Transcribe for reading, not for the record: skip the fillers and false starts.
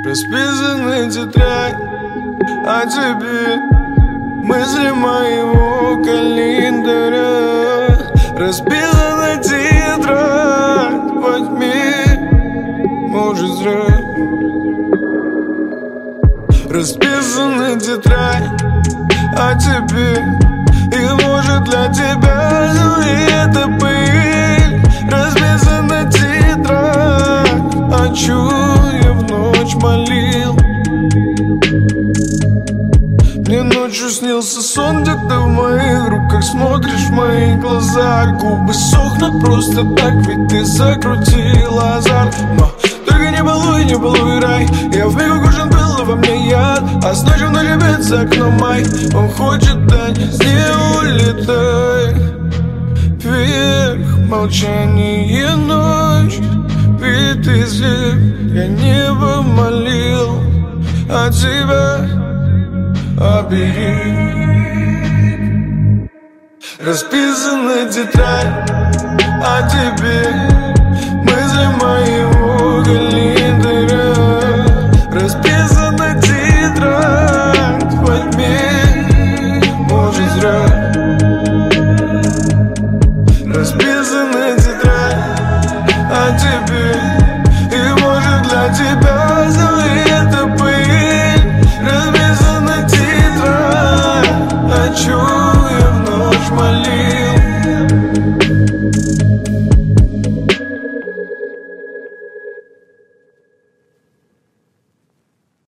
Расписаны тетрадь о тебе, мысли моего календаря. Расписана тетрадь во тьме, может зря. Расписана тетрадь о тебе, и может для тебя все это пыль. Расписана тетрадь, о чем я в ночь молил. Мне ночью снился сон, где ты в моих руках смотришь в мои глаза. Губы сохнут просто так, ведь ты закрутила азарт. Но только не балуй рай. Я вмиг укушен был, во мне яд. А с ночью на небе за окном май. Он хочет дать, не улетай. Вверх молчание ночь, ведь ты здесь. Я небо молил, а тебя оберег. Расписана тетрадь о тебе, мысли моего календаря.